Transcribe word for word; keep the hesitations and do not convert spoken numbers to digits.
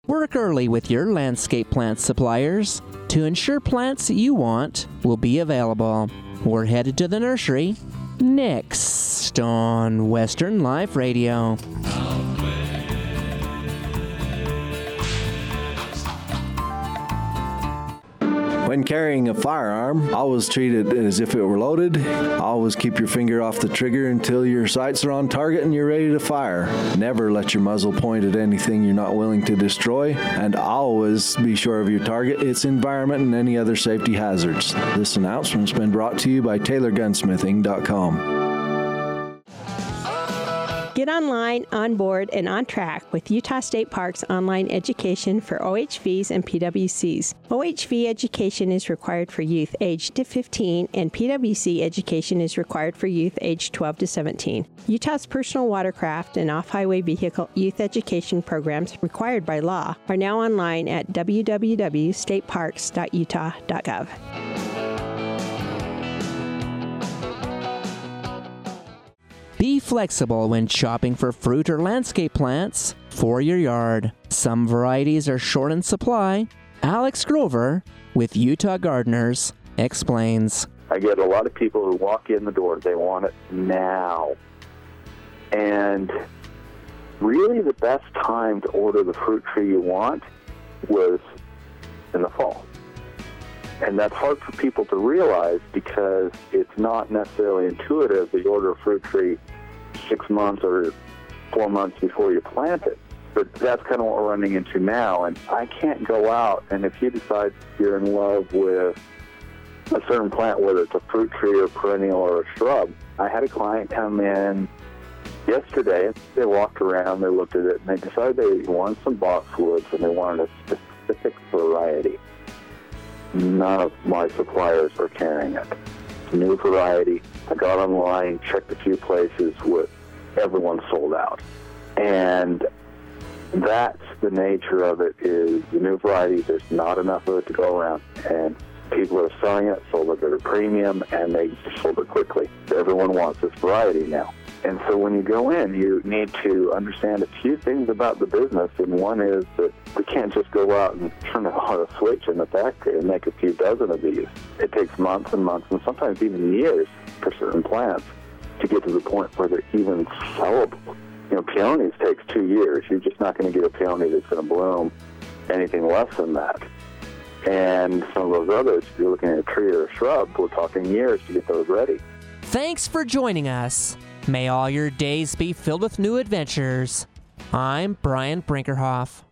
Work early with your landscape plant suppliers to ensure plants you want will be available. We're headed to the nursery next on Western Life Radio. When carrying a firearm, always treat it as if it were loaded. Always keep your finger off the trigger until your sights are on target and you're ready to fire. Never let your muzzle point at anything you're not willing to destroy. And always be sure of your target, its environment, and any other safety hazards. This announcement's been brought to you by Taylor Gunsmithing dot com. Get online, on board, and on track with Utah State Parks online education for O H Vs and P W Cs. O H V education is required for youth aged to fifteen, and P W C education is required for youth aged twelve to seventeen. Utah's personal watercraft and off-highway vehicle youth education programs required by law are now online at w w w dot state parks dot utah dot gov. Be flexible when shopping for fruit or landscape plants for your yard. Some varieties are short in supply. Alex Grover with Utah Gardeners explains. I get a lot of people who walk in the door, they want it now. And really the best time to order the fruit tree you want was in the fall. And that's hard for people to realize because it's not necessarily intuitive that you order a fruit tree six months or four months before you plant it. But that's kind of what we're running into now. And I can't go out, and if you decide you're in love with a certain plant, whether it's a fruit tree or perennial or a shrub, I had a client come in yesterday. They walked around, they looked at it, and they decided they wanted some boxwoods, and they wanted a specific variety. None of my suppliers are carrying it. It's a new variety. I got online, checked a few places, with everyone sold out. And that's the nature of it, is the new variety, there's not enough of it to go around. And people are selling it, sold it at a premium, and they sold it quickly. Everyone wants this variety now. And so when you go in, you need to understand a few things about the business, and one is that we can't just go out and turn on a switch in the factory and make a few dozen of these. It takes months and months, and sometimes even years for certain plants to get to the point where they're even sellable. You know, peonies takes two years. You're just not going to get a peony that's going to bloom anything less than that. And some of those others, if you're looking at a tree or a shrub, we're talking years to get those ready. Thanks for joining us. May all your days be filled with new adventures. I'm Brian Brinkerhoff.